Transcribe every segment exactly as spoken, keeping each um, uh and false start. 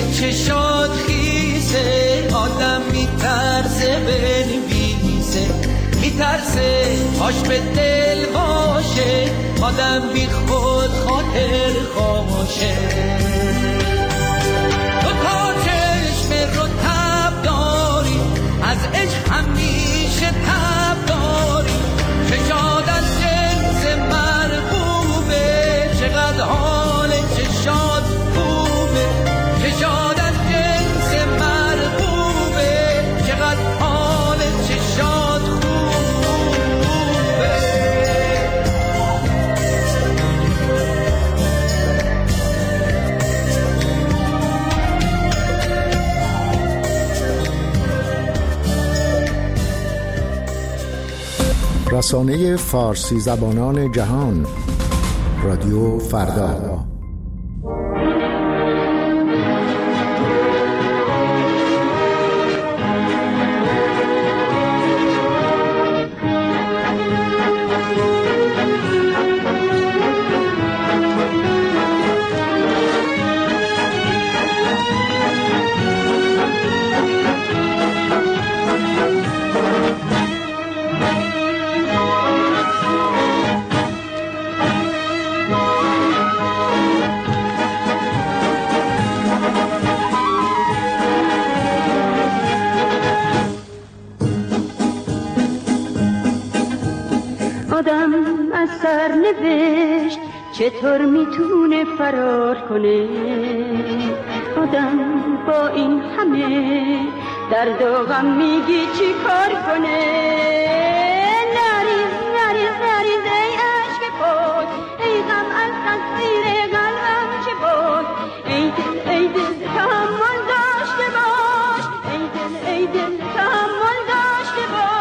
چشات خیسه آدم میترسه بنویسه، میترسه هاش به دل باشه آدم بی خود خاطر خاموشه. تو تا چشم رو تب داری از عشق همیشه تب داری، چشاد از جنس مرغوبه چقدر حال چشاد خوبه، چشاد از جنس مرغوبه چقدر حال چشاد خوبه. رسانه فارسی زبانان جهان، رادیو فردا. سرنوشت چطور میتونه فرار کنه؟ آدم با این همه درد و غم میگی چی کار کنه؟ نریز نریز نریز ای عشق پاک، ای غم از تصویر قلبم چه بود؟ ای دل ای دل تحمل داشته باش، ای دل ای دل تحمل داشته باش.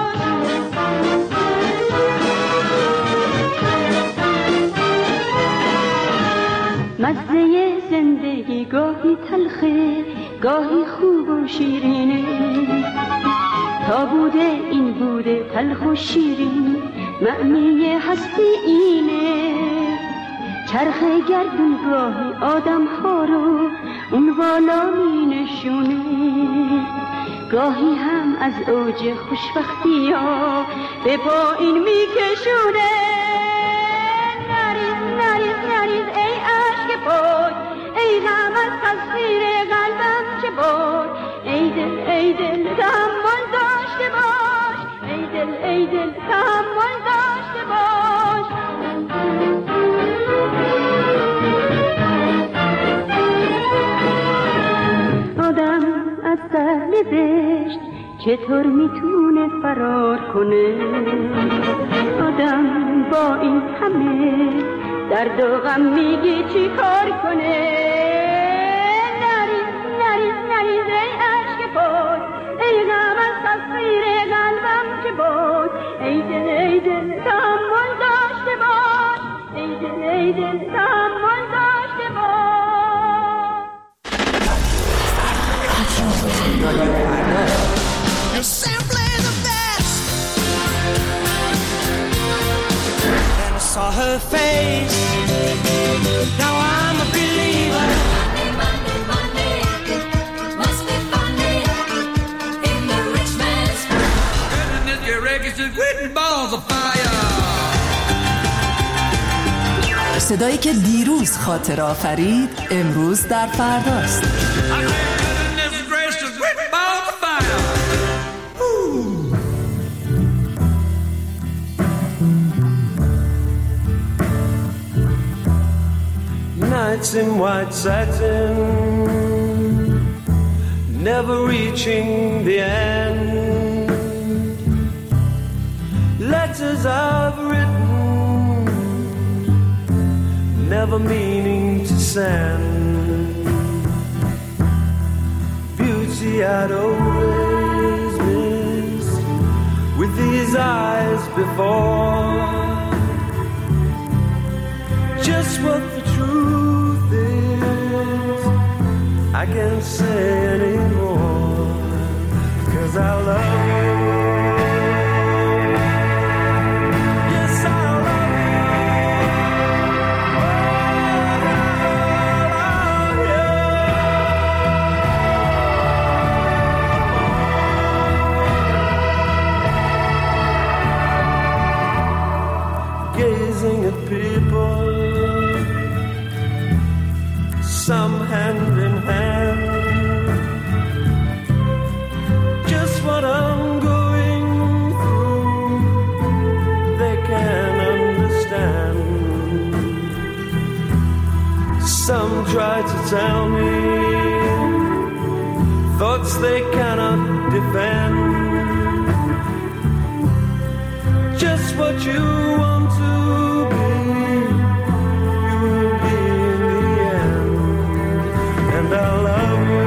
مزه زندگی گاهی تلخه گاهی خوب و شیرینه، تا بوده این بوده تلخ و شیرین معنی هستی اینه. چرخ گردون گاهی آدم ها رو اون والا می نشونه، گاهی هم از اوج خوشبختی ها به پایین می کشونه. نریز نریز نریز ای عشق پاک، ای غم از تصویر قلبم چه بود؟ ای دل ای دل تحمل داشته باش، ای دل ای دل تحمل داشته باش. آدم از سرنوشت چطور میتونه فرار کنه؟ آدم با این همه درد و غم میگی چی کار کنه؟ نریز نریز نریز ای عشق پاک، ای غم از تصویر قلبم چه بود؟ ای دل ای دل تحمل داشته باش، ای دل ای دل تحمل داشته باش. You're simply the best. Then I saw her face. Now I'm a believer. Monday, Monday, Monday, must be funny in the rich man's world. Goodness, your records are written balls of fire. صدایی که دیروز خاطر آفرید امروز در فرداست. Nights in white satin, never reaching the end. Letters I've written, never meaning to send. Beauty I'd always missed with these eyes before. Just what the truth is, I can't say anymore, 'cause I love you. Yes, I love you. Oh, I love you. tell me thoughts they cannot defend. Just what you want to be, you will be in the end. And I love you.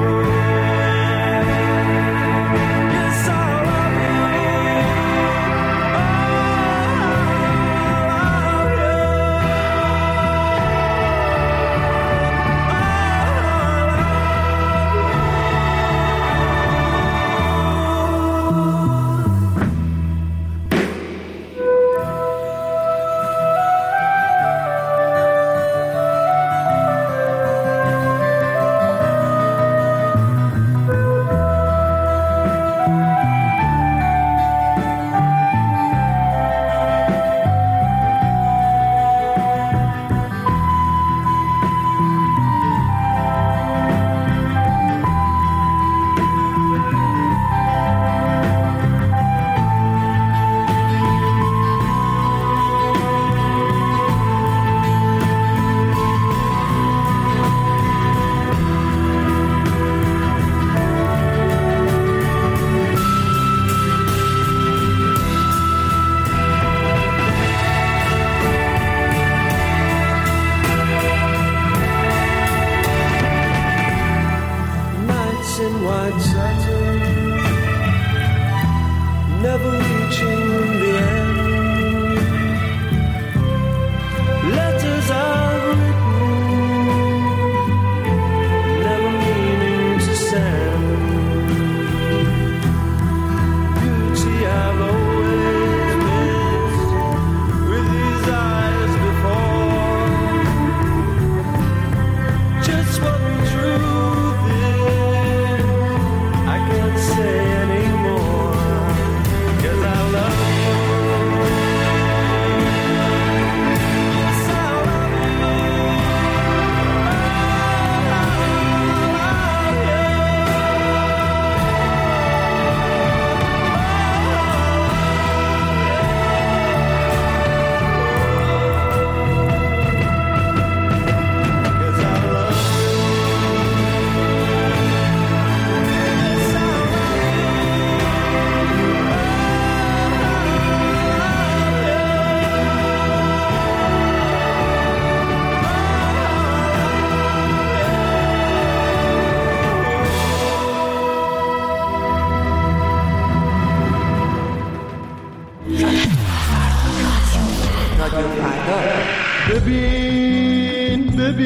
ببین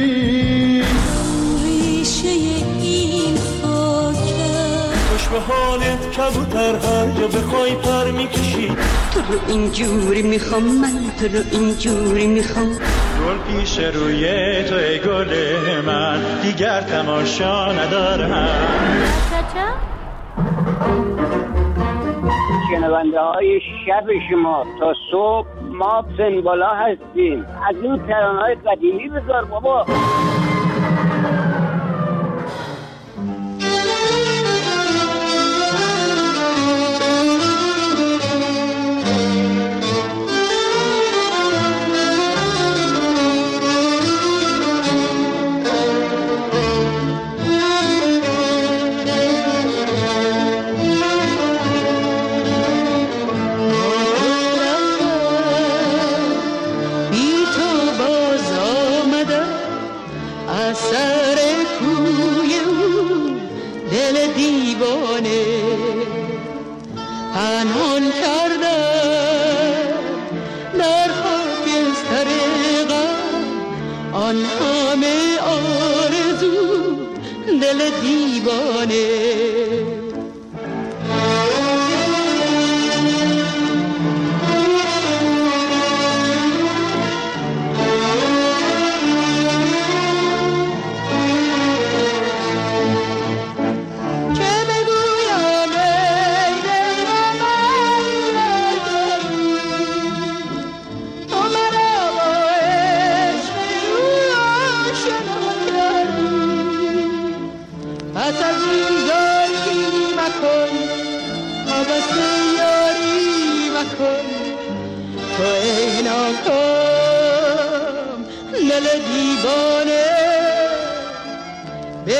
ببین ریشه این خاکه خوش به حالت کبوتر هر جا بخوای پر میکشی تو رو اینجوری میخوام من تو رو اینجوری میخوام گل پیش روی تو ای گل من دیگر تماشا ندارم شنونده های شب شما تا صبح ما سنبالا هستیم. از این ترانه های قدیمی بذار بابا.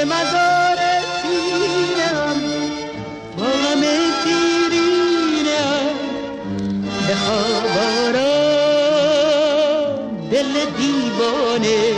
به مزار سینم با غم دیرینم بخواب آرام دل دیوانه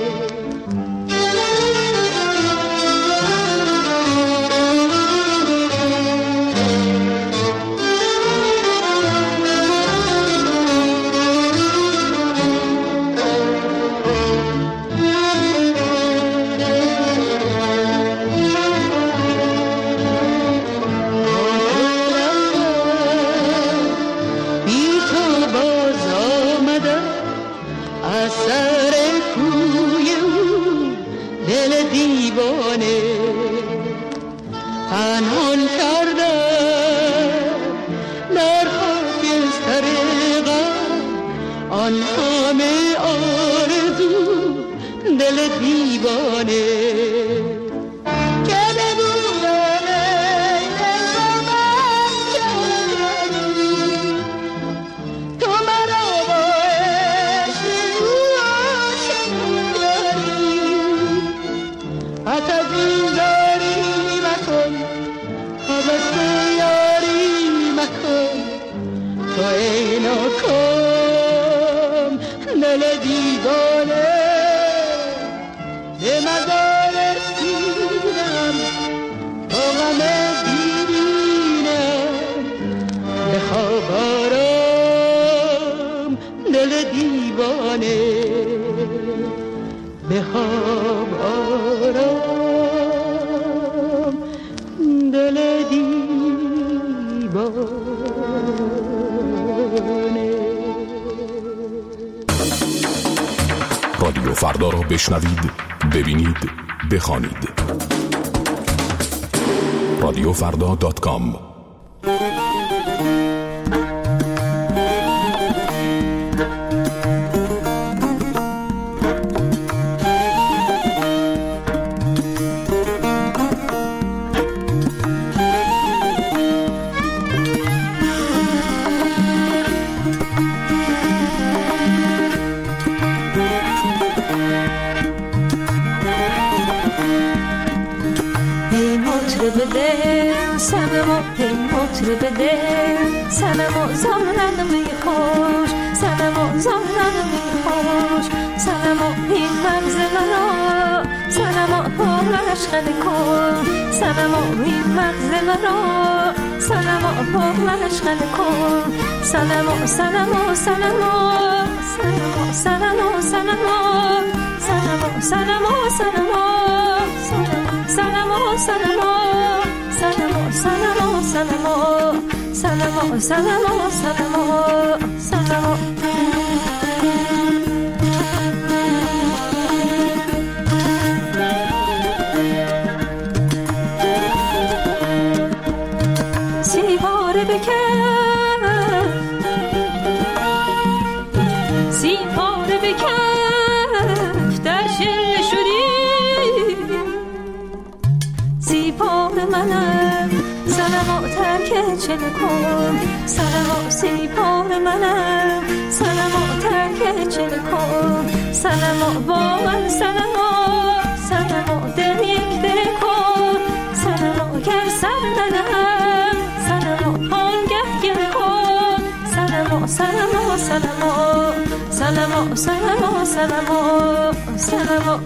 رادیو فردا را بشنوید، ببینید، بخوانید. رادیو فردا دات کام. بده سلام زارن میخوش سلام زارن میخوش سلام این مغز مرا سلام پارش خنده کن سلام این مغز مرا سلام پارش خنده کن سلام سلام سلام سلام سلام سلام سلام سلام سلام سلام سلام سلام سلام سلام سلام سلام سلام سلام سیباره بکن سیباره بکن در شل شدی سیباره منم سلام ترک چل کن سلام سیبار منم سلام ترک چل کن سلام با من سلام سلام دل یک دل کن سلام گر سر ندهم سلام آنگه گل کن سلام سلام سلام سلام سلام سلام سلام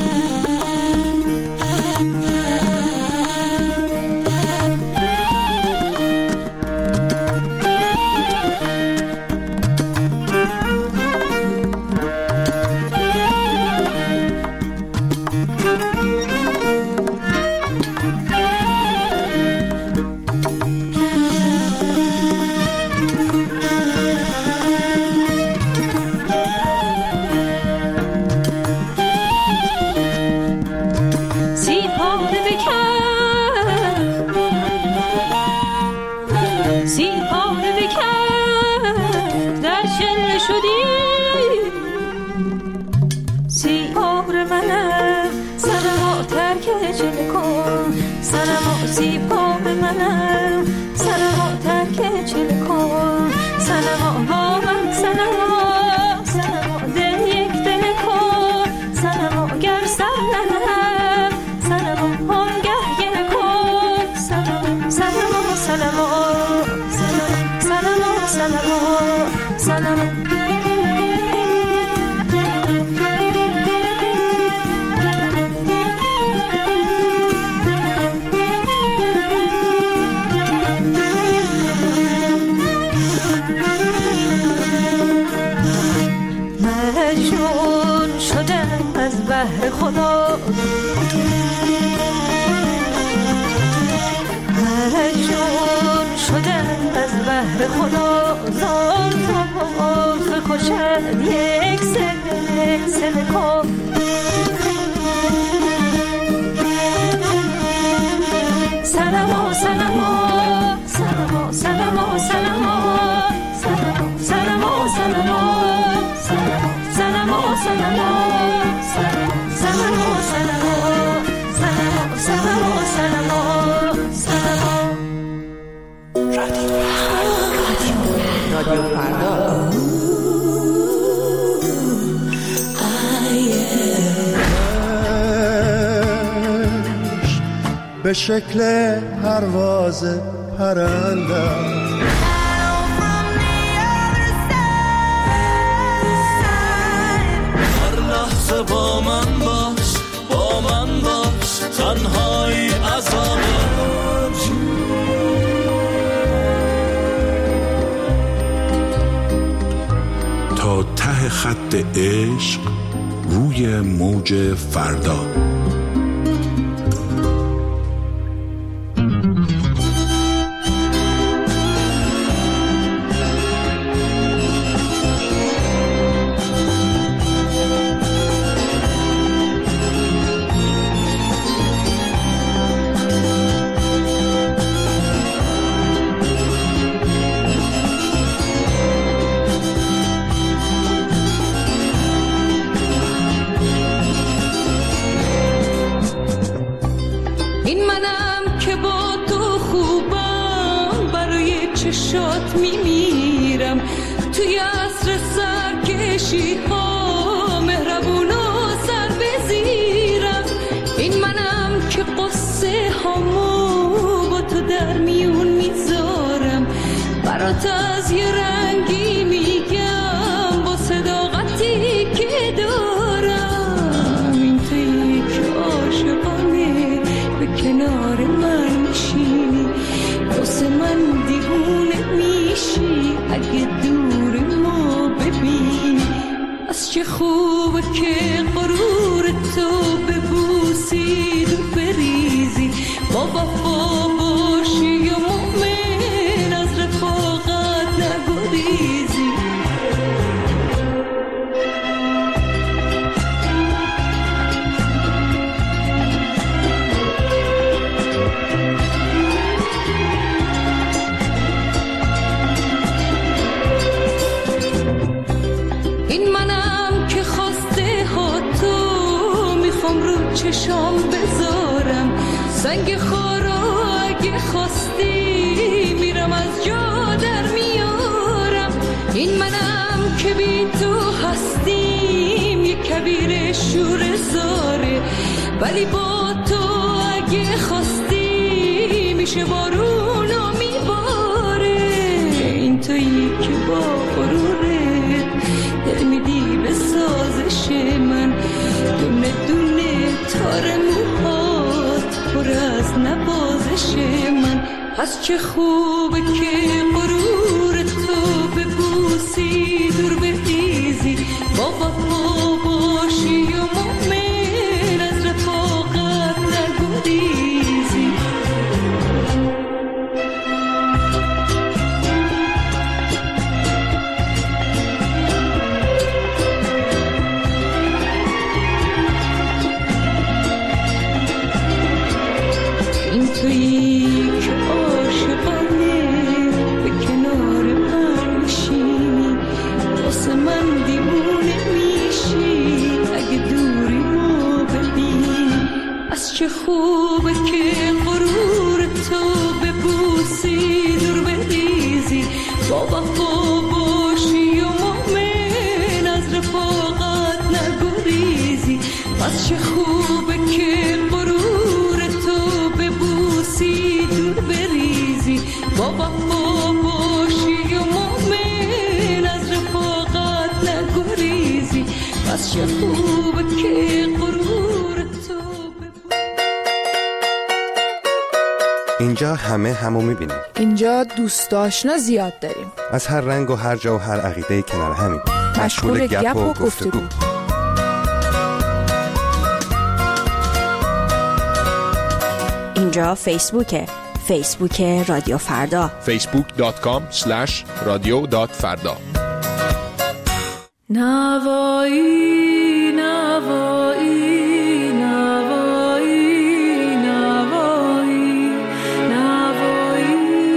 سیباب منم سلام ترک چل کن سلام با من سلام سلام دل یک دل کن سلام گر سر ندهم خدا زار تو خوشد یک سله سله کن سلام سلام سلام سلام سلام سلام سلام سلام سلام سلام سلام سلام سلام سلام سلام رادیو فردا به شکل پرواز پرنده با من باش با من باش تنهایی عذاب تا ته خط عشق روی موج فردا. چشات میمیرم توی عصر سرکشی ها مهربون و سر بزیرم این منم که قصه هامو با تو در میون میذارم برات از یه رنگی میگم با صداقتی که دارم این تویی که عاشقانه به کنار من میشینی واسه من دیوونه میشی اگه دور ما ببینی از چه خوبه که غرور تو ببوسی دور بریزی با وفا باشی یا مؤمن از رفاقت نگریزی چشام بذارم سنگ خارا اگه خواستی میرم از جا در میارم این منم که بی تو هستیم یک کبیر شور زاره ولی با تو اگه خواستی میشه بارون و میباره این تویی که با غرورت دل میدی به سازش من دونه دونه تار موهات پر از نوازش من از چه خوبه که غرور تو ببوسی دور بریزی با وفا باشی و مؤمن از رفاقت نگریزی تویی که عاشقانه به کنار من میشینی واسه من دیوونه میشی اگه دوری ما ببینی از چه خوبه که غرور تو ببوسی دور بریزی با وفا باشی و مؤمن از رفاقت نگریزی از چه خوبه که غرور تو ببوسی دور بریزی با وفا باشی و مؤمن از رفاقت نگریزی از چه خوبه که غرور تو ببوسی. اینجا همه همو میبینیم. اینجا دوست آشنا زیاد داریم. از هر رنگ و هر جا و هر عقیده کنار همین. مشغول گپ و گفتگو. اینجا فیسبوکه. فیسبوک رادیو فردا فیسبوک دات کام اسلش رادیو دات فردا. نوایی نوایی نوایی نوایی نوایی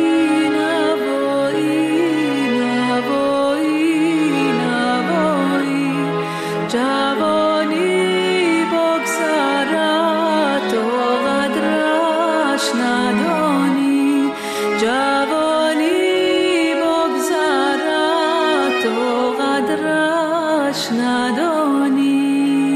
نوایی نوایی جوانی بگذرد و قدرش ندانی جوانی بگذرد و قدرش ندانی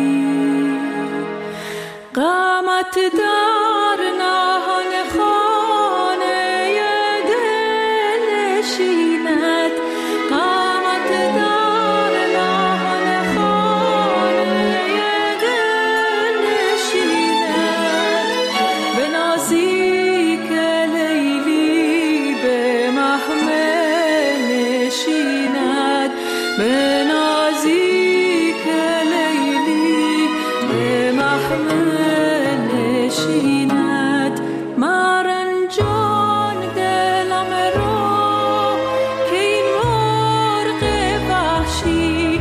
قامت در نهان خانه دل نشیند قامت در نهان خانه دل نشیند به نزدیک لیلی به محمل نشیند به نزدیک لیلی به محمل نشیند مرنجان دلم را که این مرغ وحشی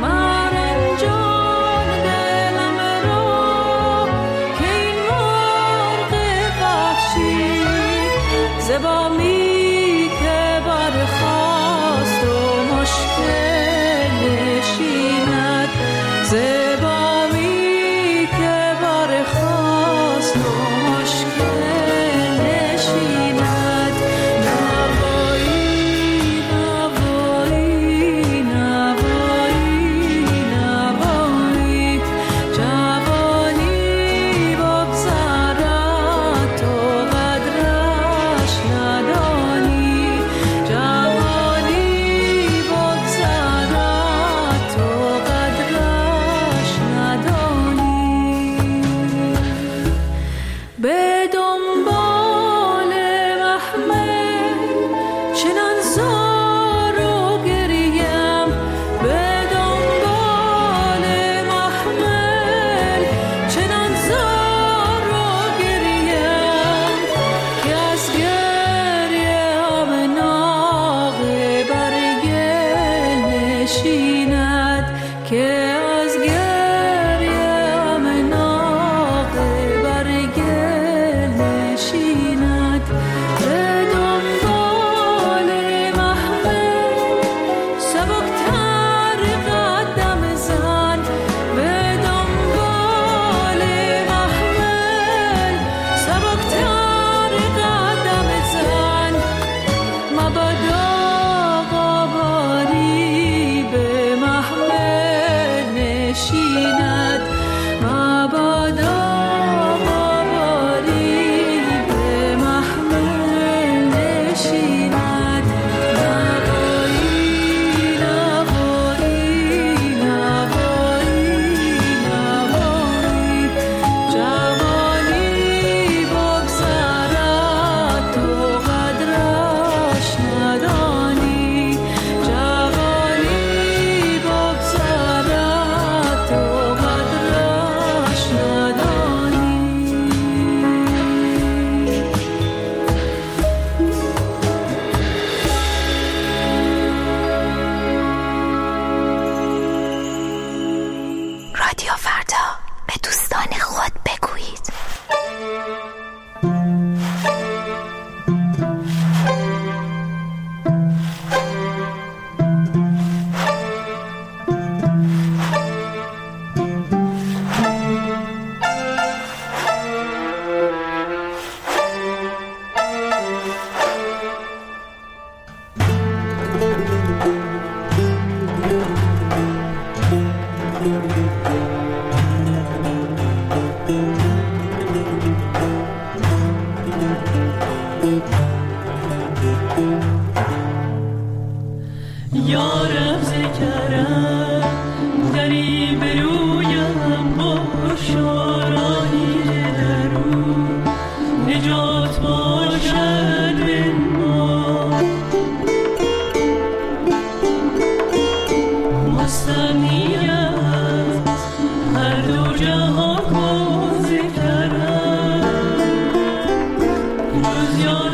مرنجان دلم را که این مرغ وحشی زبامی که برخاست و مشکل نشیند زبامی که برخاست و مشکل نشیند نوایی نوایی نوایی نوایی جوانی بگذرد تو قدرش ندانی جوانی بگذرد تو قدرش ندانی به دنبال محمل چنان زار و گریم به دنبال محمل چنان زار و گریم که از گریه هم ناقه بر گل نشیند که از گریه هم ناقه بر گل نشیند به دنبال محمل سبکتر قدم زن به دنبال محمل سبکتر قدم زن مبادا قباری به محمل نشیند مبادا قباری به محمل نشیند نوایی نوایی نوایی نوایی جوانی بگذرد تو قدرش ندانی جوانی بگذرد تو قدرش ندانی رادیو فردا به دوستان خود بگویید. یارم ذکرم دری برویم با شارانی درو نجات باشد من ما مستنیم هر دو جهان کو ذکرم روز یار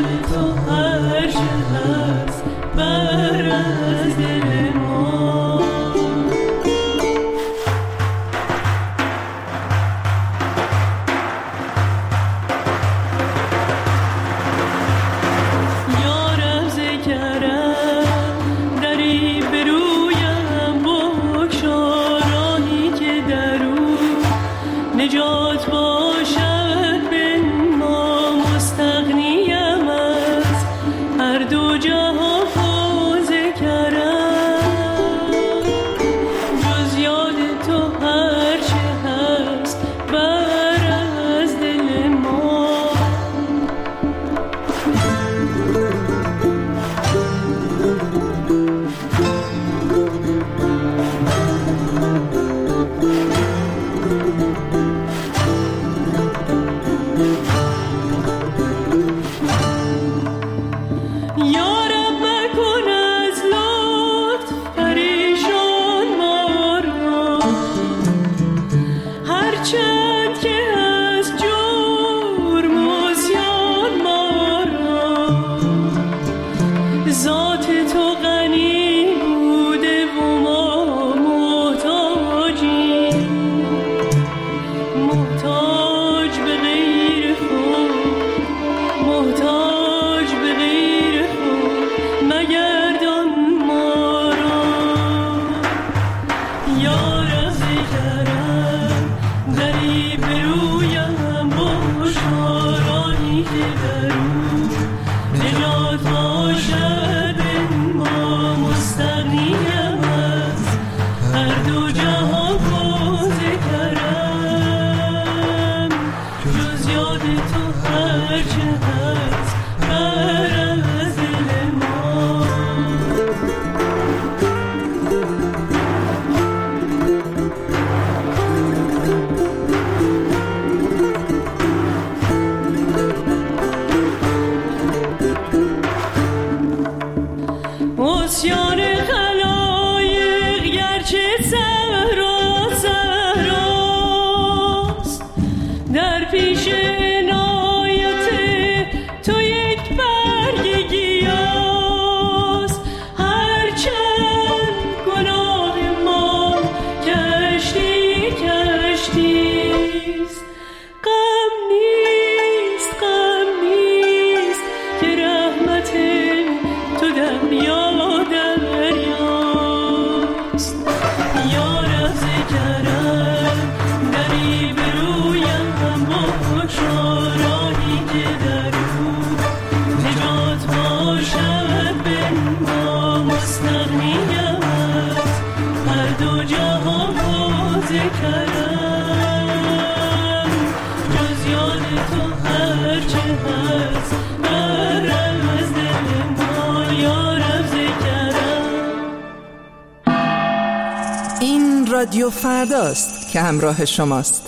رادیو فرداست که همراه شماست.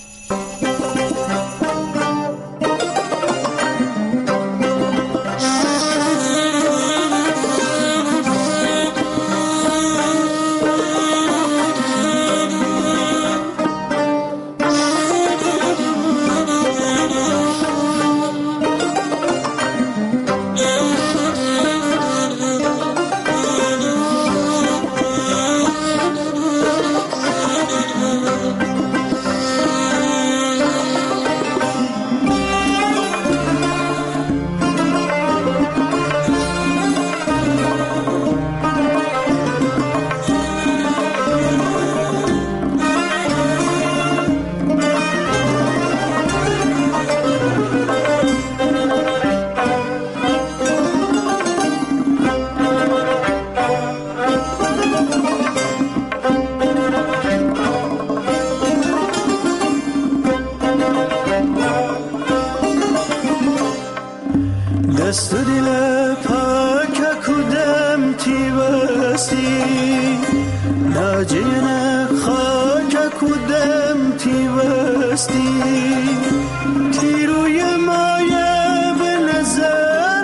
دست و دل پاک کودم تی بستی ناجین خاک کودم تی بستی تی روی مایه به نظر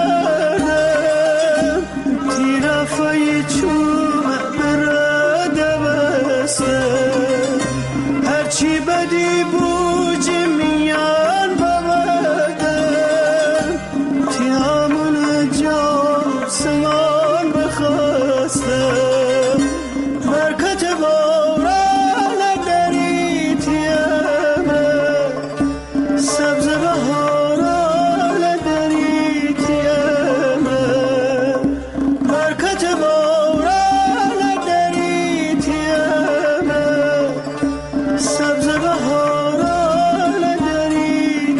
ببردم تی رفای چوم براده بستم هرچی بدی بوجی میان ببردم تی همون جا سمان بخواستم برکت باران دری تیمه سبز بهاران دری تیمه برکت باران دری تیمه سبز بهاران دری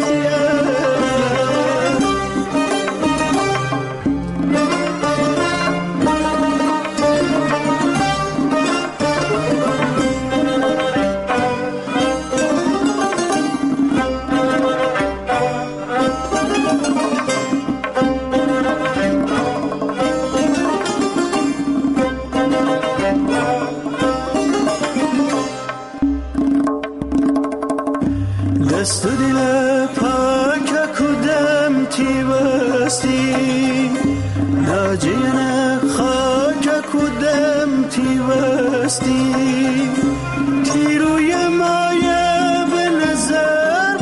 دست و دل پاک کودم تی بستی ناجین خاک کودم تی بستی تی روی مایه به نظر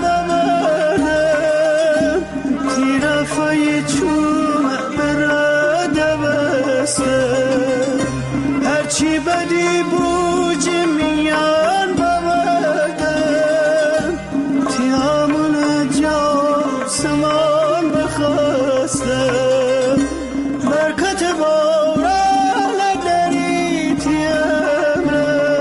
ببردم تی رفای چوم براده بستم هرچی بدی بوجی میان ببردم تی همون جا سمان بخواستم برکت باران دری تیمه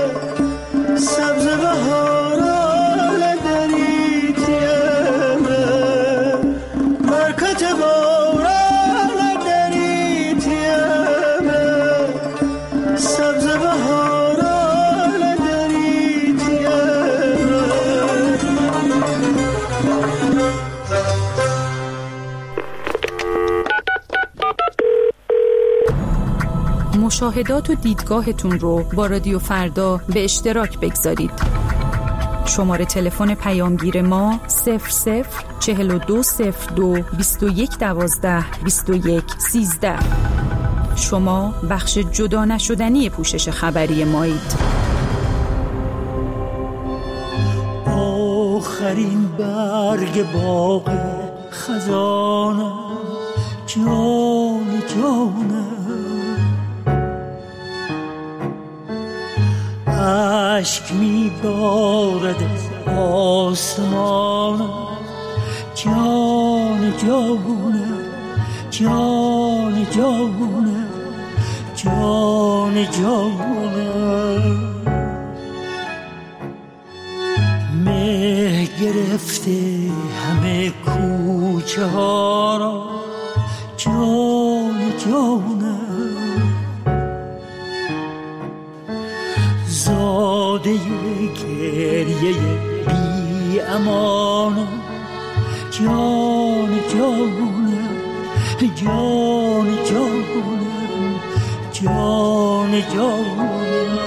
مشاهدات و دیدگاهتون رو با رادیو فردا به اشتراک بگذارید. شماره تلفن پیامگیر ما صفر صفر چهل و دو صفر دو بیست و یک دوازده بیست و یک سیزده. شما بخش جدا نشدنی پوشش خبری مایید. آخرین برگ باغ خزانم، جان جانم، عشق می بارد از آسمانم، جان جانم، جان جانم، جان جانم. مه گرفته همه کوچه ها را، جان جانم، زاده گریه بی امانم، جان جانم، جان جانم، جان جانم.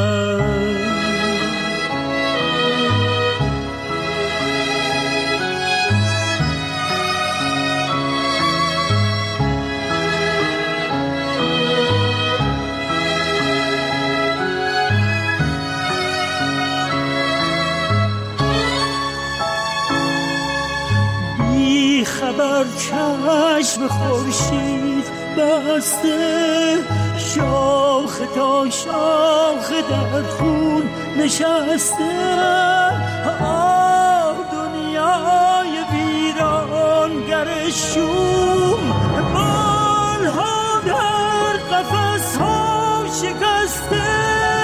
خبر چشم خورشید بسته، شاخ تا شاخ در خون نشسته. آه دنیای ویرانگر شوم، بالها در قفس ها شکسته.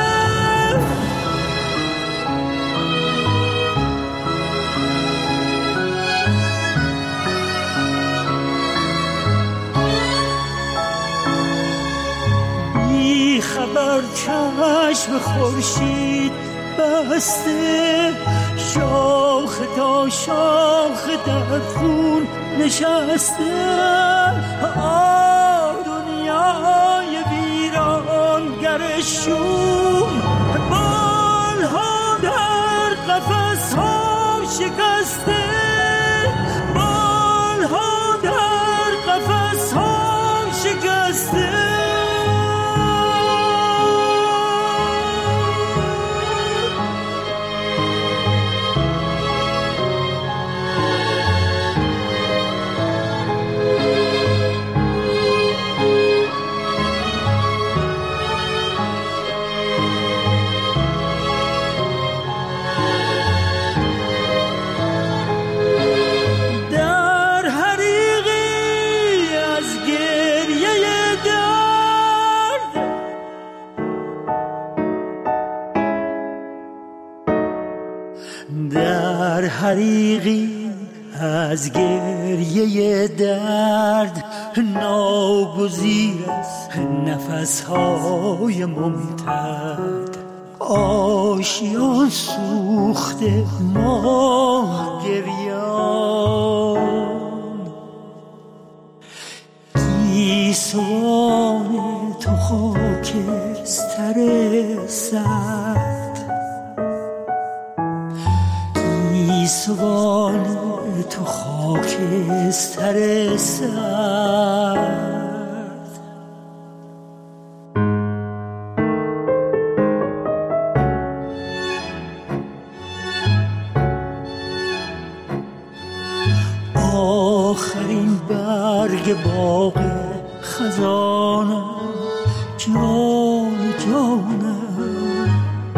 خبر چشم خورشید بسته، شاخ تا شاخ در خون نشسته. آه دنیای ویرانگر شوم، بالها در قفس ها شکسته، بالها در قفس ها شکسته. حریقی از گریه درد، ناگزیر از نفسهای ممتد. آشیان سوخته ماه گریان، گیسوان تو خاکستر سرد، گیسوان تو خاکستر سرد. آخرین برگ باغ خزانم، جان جانم،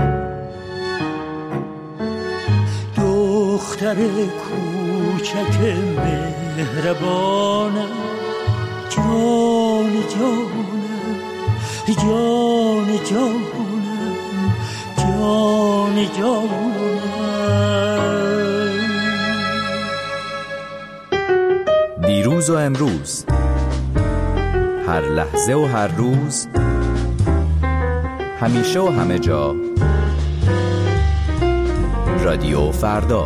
دختر کوچک مهربانم، جان جانم، جان جانم، جان جانم. دیروز و امروز، هر لحظه و هر روز، همیشه و همه جا، رادیو فردا.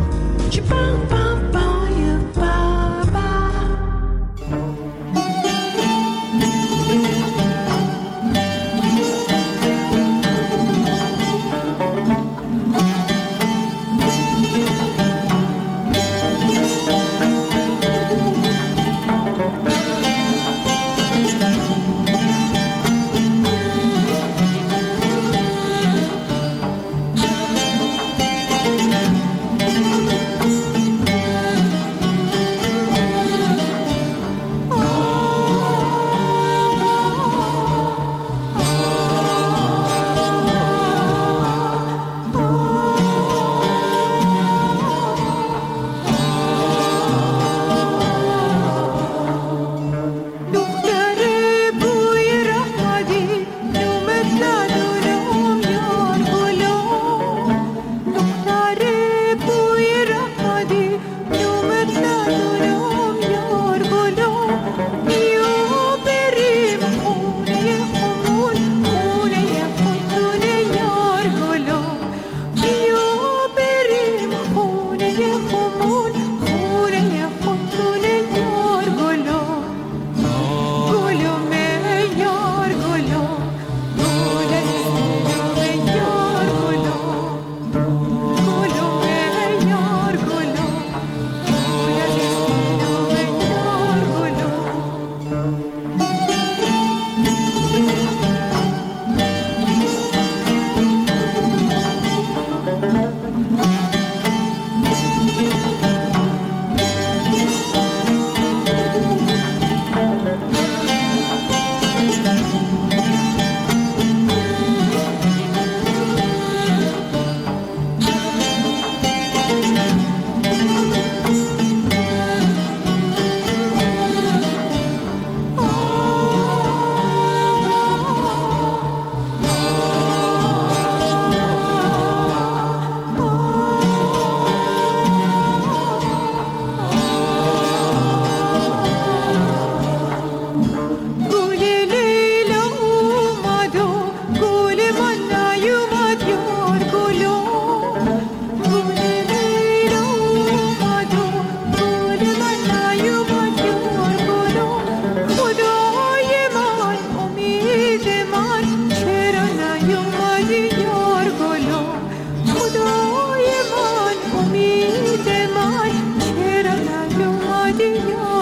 بیا